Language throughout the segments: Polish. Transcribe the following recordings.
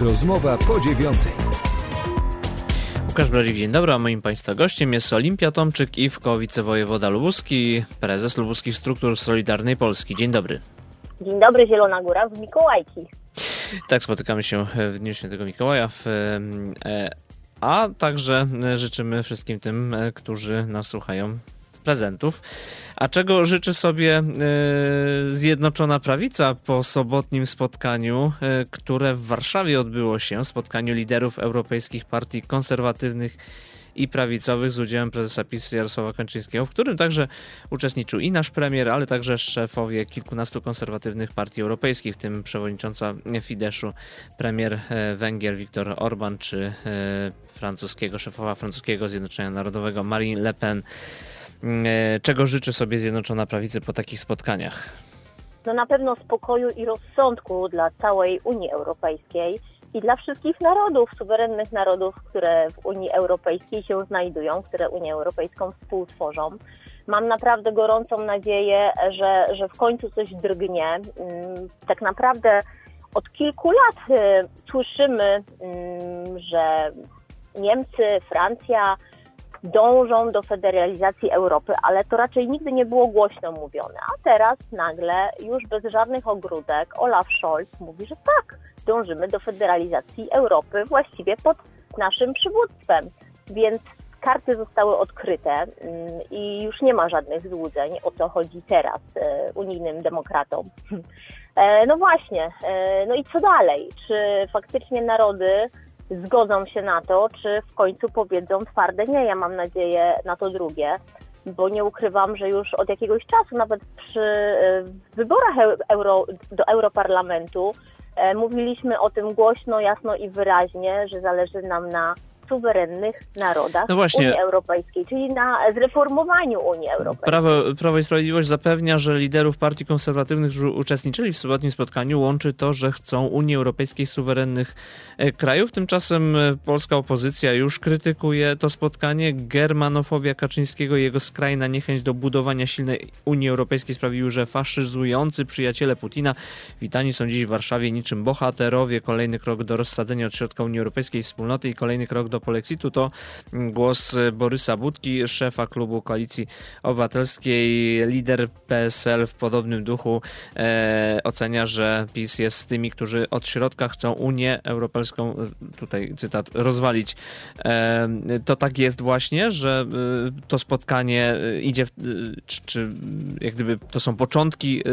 Rozmowa po 9:00. Łukasz Brodzik, dzień dobry, a moim Państwa gościem jest Olimpia Tomczyk, Iwko, wicewojewoda lubuski, prezes Lubuskich Struktur Solidarnej Polski. Dzień dobry. Dzień dobry, Zielona Góra w Mikołajki. Tak, spotykamy się w Dniu Świętego Mikołaja, a także życzymy wszystkim tym, którzy nas słuchają, prezentów. A czego życzy sobie Zjednoczona Prawica po sobotnim spotkaniu, które w Warszawie odbyło się, spotkaniu liderów europejskich partii konserwatywnych i prawicowych z udziałem prezesa PiS Jarosława Kaczyńskiego, w którym także uczestniczył i nasz premier, ale także szefowie kilkunastu konserwatywnych partii europejskich, w tym przewodnicząca Fideszu, premier Węgier Viktor Orban, czy szefowa francuskiego Zjednoczenia Narodowego Marine Le Pen. Czego życzy sobie Zjednoczona Prawicy po takich spotkaniach? No na pewno spokoju i rozsądku dla całej Unii Europejskiej i dla wszystkich narodów, suwerennych narodów, które w Unii Europejskiej się znajdują, które Unię Europejską współtworzą. Mam naprawdę gorącą nadzieję, że w końcu coś drgnie. Tak naprawdę od kilku lat słyszymy, że Niemcy, Francja dążą do federalizacji Europy, ale to raczej nigdy nie było głośno mówione. A teraz nagle, już bez żadnych ogródek, Olaf Scholz mówi, że tak, dążymy do federalizacji Europy właściwie pod naszym przywództwem. Więc karty zostały odkryte i już nie ma żadnych złudzeń, o co chodzi teraz unijnym demokratom. No właśnie, no i co dalej? Czy faktycznie narody zgodzą się na to, czy w końcu powiedzą twarde nie? Ja mam nadzieję na to drugie, bo nie ukrywam, że już od jakiegoś czasu, nawet przy wyborach do Europarlamentu, mówiliśmy o tym głośno, jasno i wyraźnie, że zależy nam na suwerennych narodach Unii Europejskiej, czyli na zreformowaniu Unii Europejskiej. Prawo i Sprawiedliwość zapewnia, że liderów partii konserwatywnych, którzy uczestniczyli w sobotnim spotkaniu, łączy to, że chcą Unii Europejskiej suwerennych krajów. Tymczasem polska opozycja już krytykuje to spotkanie. Germanofobia Kaczyńskiego i jego skrajna niechęć do budowania silnej Unii Europejskiej sprawiły, że faszyzujący przyjaciele Putina witani są dziś w Warszawie niczym bohaterowie. Kolejny krok do rozsadzenia od środka Unii Europejskiej wspólnoty i kolejny krok do polexitu. To głos Borysa Budki, szefa klubu Koalicji Obywatelskiej. Lider PSL w podobnym duchu ocenia, że PiS jest z tymi, którzy od środka chcą Unię Europejską, tutaj cytat, rozwalić. To tak jest właśnie, że to spotkanie idzie, czy jak gdyby to są początki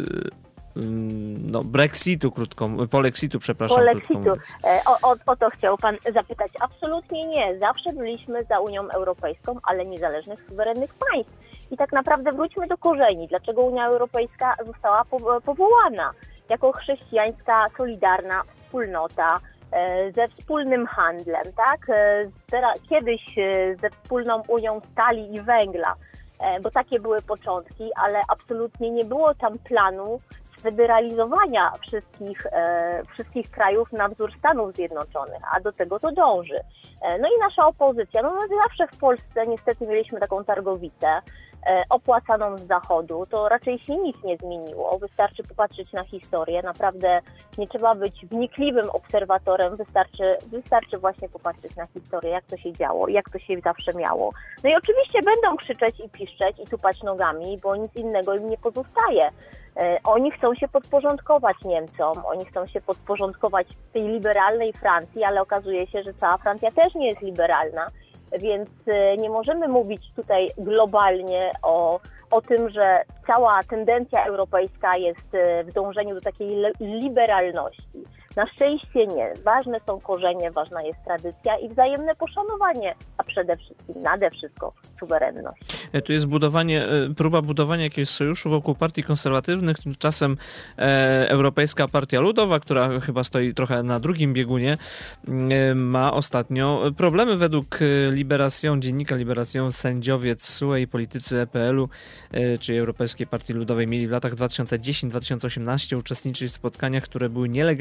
Brexitu, polexitu, przepraszam. Polexitu. O to chciał pan zapytać. Absolutnie nie. Zawsze byliśmy za Unią Europejską, ale niezależnych, suwerennych państw. I tak naprawdę wróćmy do korzeni. Dlaczego Unia Europejska została powołana? Jako chrześcijańska, solidarna wspólnota ze wspólnym handlem, tak? Kiedyś ze wspólną Unią stali i węgla, bo takie były początki, ale absolutnie nie było tam planu federalizowania wszystkich krajów na wzór Stanów Zjednoczonych, a do tego to dąży. No i nasza opozycja, no zawsze w Polsce niestety mieliśmy taką targowicę opłacaną z Zachodu, to raczej się nic nie zmieniło. Wystarczy popatrzeć na historię, naprawdę nie trzeba być wnikliwym obserwatorem, wystarczy właśnie popatrzeć na historię, jak to się działo, jak to się zawsze miało. No i oczywiście będą krzyczeć i piszczeć i tupać nogami, bo nic innego im nie pozostaje. Oni chcą się podporządkować Niemcom, oni chcą się podporządkować tej liberalnej Francji, ale okazuje się, że cała Francja też nie jest liberalna, więc nie możemy mówić tutaj globalnie o tym, że cała tendencja europejska jest w dążeniu do takiej liberalności. Na szczęście nie. Ważne są korzenie, ważna jest tradycja i wzajemne poszanowanie, a przede wszystkim, nade wszystko suwerenność. Tu jest próba budowania jakiegoś sojuszu wokół partii konserwatywnych. Tymczasem Europejska Partia Ludowa, która chyba stoi trochę na drugim biegunie, ma ostatnio problemy. Według dziennika Libération sędziowie TSUE i politycy EPL-u, czyli Europejskiej Partii Ludowej, mieli w latach 2010-2018 uczestniczyć w spotkaniach, które były nielegalnie finansowane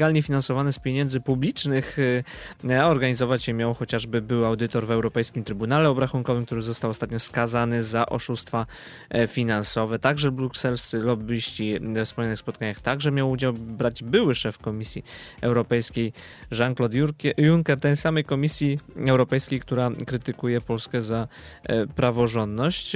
finansowane z pieniędzy publicznych, a organizować je miał chociażby były audytor w Europejskim Trybunale Obrachunkowym, który został ostatnio skazany za oszustwa finansowe. Także brukselscy lobbyści w wspomnianych spotkaniach także miał udział brać były szef Komisji Europejskiej Jean-Claude Juncker, tej samej Komisji Europejskiej, która krytykuje Polskę za praworządność.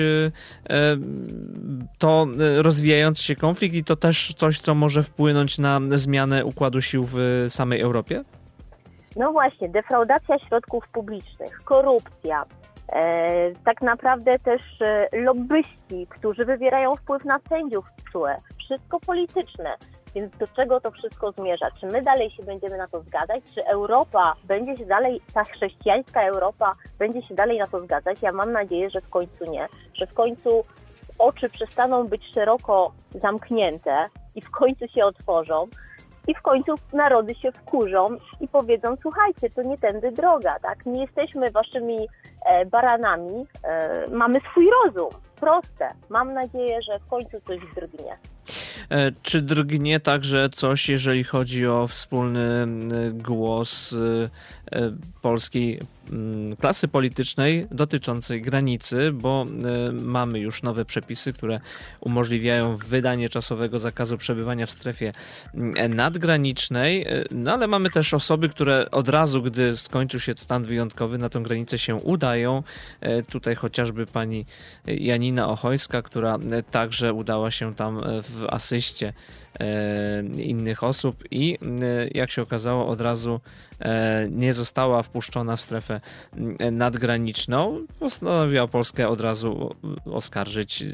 To rozwijający się konflikt i to też coś, co może wpłynąć na zmianę układu sił w samej Europie? No właśnie, defraudacja środków publicznych, korupcja, tak naprawdę też lobbyści, którzy wywierają wpływ na sędziów TSUE, wszystko polityczne. Więc do czego to wszystko zmierza? Czy my dalej się będziemy na to zgadzać? Czy Europa będzie się dalej, ta chrześcijańska Europa będzie się dalej na to zgadzać? Ja mam nadzieję, że w końcu nie. Że w końcu oczy przestaną być szeroko zamknięte i w końcu się otworzą. I w końcu narody się wkurzą i powiedzą, słuchajcie, to nie tędy droga, tak? Nie jesteśmy waszymi baranami, mamy swój rozum. Proste. Mam nadzieję, że w końcu coś drgnie. Czy drgnie także coś, jeżeli chodzi o wspólny głos polskiej klasy politycznej dotyczącej granicy, bo mamy już nowe przepisy, które umożliwiają wydanie czasowego zakazu przebywania w strefie nadgranicznej, no ale mamy też osoby, które od razu, gdy skończył się stan wyjątkowy, na tę granicę się udają. Tutaj chociażby pani Janina Ochojska, która także udała się tam w asyście innych osób i jak się okazało od razu nie została wpuszczona w strefę nadgraniczną. Postanowiła Polskę od razu oskarżyć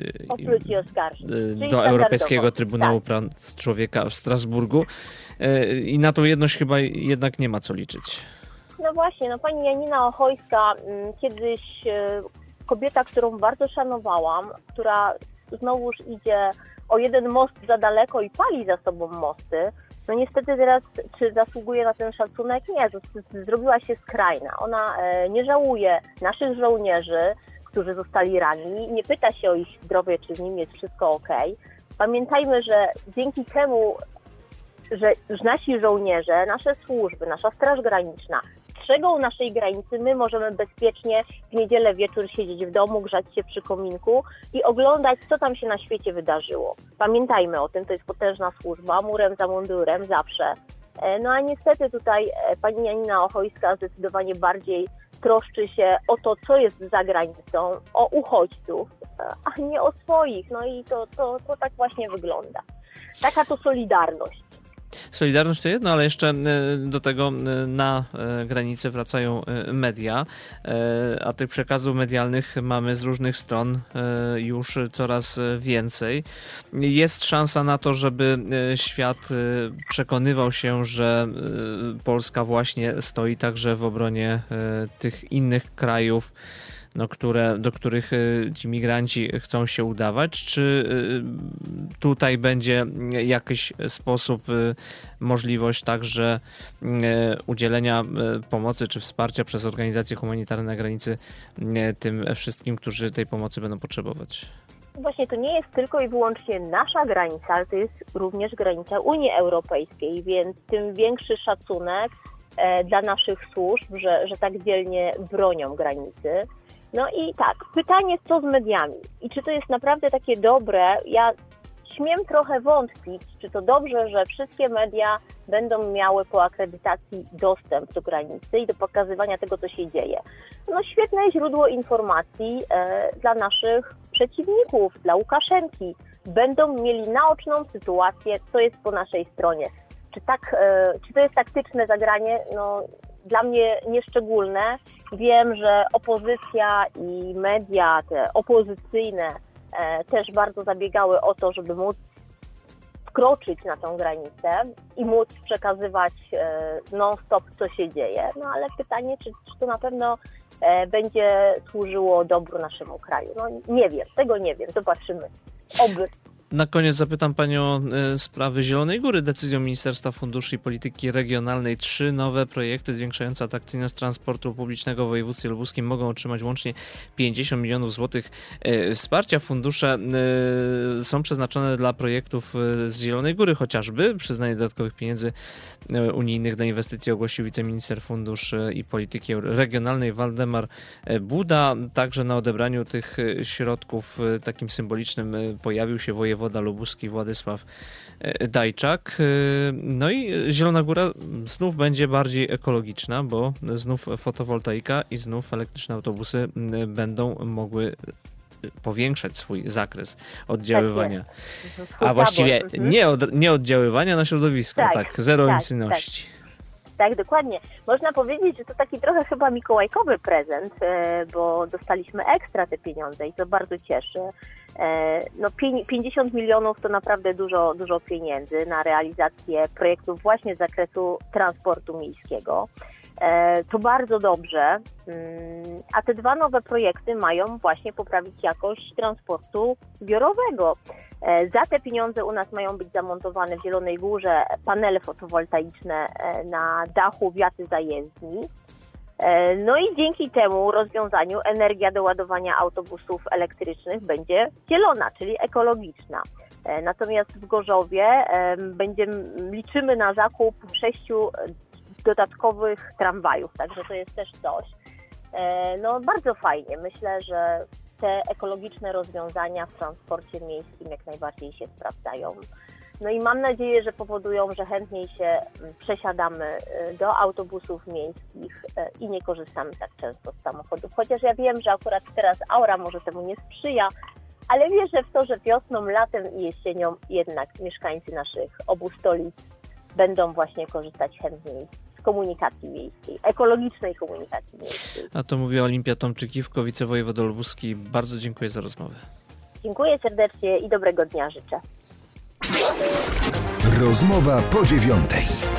do Europejskiego Trybunału Praw Człowieka w Strasburgu i na tą jedność chyba jednak nie ma co liczyć. No właśnie, pani Janina Ochojska, kiedyś kobieta, którą bardzo szanowałam, która znowuż idzie o jeden most za daleko i pali za sobą mosty, no niestety teraz, czy zasługuje na ten szacunek? Nie, zrobiła się skrajna. Ona nie żałuje naszych żołnierzy, którzy zostali ranni, nie pyta się o ich zdrowie, czy z nim jest wszystko okej. Pamiętajmy, że dzięki temu, że nasi żołnierze, nasze służby, nasza Straż Graniczna strzegą naszej granicy, my możemy bezpiecznie w niedzielę wieczór siedzieć w domu, grzać się przy kominku i oglądać, co tam się na świecie wydarzyło. Pamiętajmy o tym, to jest potężna służba, murem za mundurem, zawsze. No a niestety tutaj pani Janina Ochojska zdecydowanie bardziej troszczy się o to, co jest za granicą, o uchodźców, a nie o swoich. No i to tak właśnie wygląda. Taka to solidarność. Solidarność to jedno, ale jeszcze do tego na granicę wracają media, a tych przekazów medialnych mamy z różnych stron już coraz więcej. Jest szansa na to, żeby świat przekonywał się, że Polska właśnie stoi także w obronie tych innych krajów, do których ci migranci chcą się udawać, czy tutaj będzie jakiś sposób, możliwość także udzielenia pomocy czy wsparcia przez organizacje humanitarne na granicy tym wszystkim, którzy tej pomocy będą potrzebować? Właśnie to nie jest tylko i wyłącznie nasza granica, ale to jest również granica Unii Europejskiej, więc tym większy szacunek dla naszych służb, że tak dzielnie bronią granicy. No i tak, pytanie, co z mediami i czy to jest naprawdę takie dobre? Ja śmiem trochę wątpić, czy to dobrze, że wszystkie media będą miały po akredytacji dostęp do granicy i do pokazywania tego, co się dzieje. No świetne źródło informacji dla naszych przeciwników, dla Łukaszenki. Będą mieli naoczną sytuację, co jest po naszej stronie. Czy to jest taktyczne zagranie? No, dla mnie nieszczególne. Wiem, że opozycja i media, te opozycyjne, też bardzo zabiegały o to, żeby móc wkroczyć na tą granicę i móc przekazywać non-stop, co się dzieje. No ale pytanie, czy to na pewno będzie służyło dobru naszemu kraju. No nie wiem, tego nie wiem, zobaczymy. Oby. Na koniec zapytam panią o sprawy Zielonej Góry. Decyzją Ministerstwa Funduszy i Polityki Regionalnej 3 nowe projekty zwiększające atrakcyjność transportu publicznego w województwie lubuskim mogą otrzymać łącznie 50 milionów złotych wsparcia. Fundusze są przeznaczone dla projektów z Zielonej Góry chociażby. Przyznanie dodatkowych pieniędzy unijnych do inwestycji ogłosił wiceminister Funduszy i Polityki Regionalnej Waldemar Buda. Także na odebraniu tych środków takim symbolicznym pojawił się wojewoda lubuski Władysław Dajczak. No i Zielona Góra znów będzie bardziej ekologiczna, bo znów fotowoltaika i znów elektryczne autobusy będą mogły powiększać swój zakres oddziaływania. A właściwie nie oddziaływania na środowisko, zero emisyjności. Tak, dokładnie. Można powiedzieć, że to taki trochę chyba mikołajkowy prezent, bo dostaliśmy ekstra te pieniądze i to bardzo cieszy. 50 milionów to naprawdę dużo pieniędzy na realizację projektów właśnie z zakresu transportu miejskiego. To bardzo dobrze, a te 2 nowe projekty mają właśnie poprawić jakość transportu zbiorowego. Za te pieniądze u nas mają być zamontowane w Zielonej Górze panele fotowoltaiczne na dachu wiaty zajezdni. No i dzięki temu rozwiązaniu energia do ładowania autobusów elektrycznych będzie zielona, czyli ekologiczna. Natomiast w Gorzowie liczymy na zakup 6 dodatkowych tramwajów, także to jest też coś. Bardzo fajnie. Myślę, że te ekologiczne rozwiązania w transporcie miejskim jak najbardziej się sprawdzają. No i mam nadzieję, że powodują, że chętniej się przesiadamy do autobusów miejskich i nie korzystamy tak często z samochodów. Chociaż ja wiem, że akurat teraz aura może temu nie sprzyja, ale wierzę w to, że wiosną, latem i jesienią jednak mieszkańcy naszych obu stolic będą właśnie korzystać chętniej z komunikacji miejskiej, ekologicznej komunikacji miejskiej. A to mówiła Olimpia Tomczykiwko, wicewojewoda lubuski. Bardzo dziękuję za rozmowę. Dziękuję serdecznie i dobrego dnia życzę. Rozmowa po 9:00.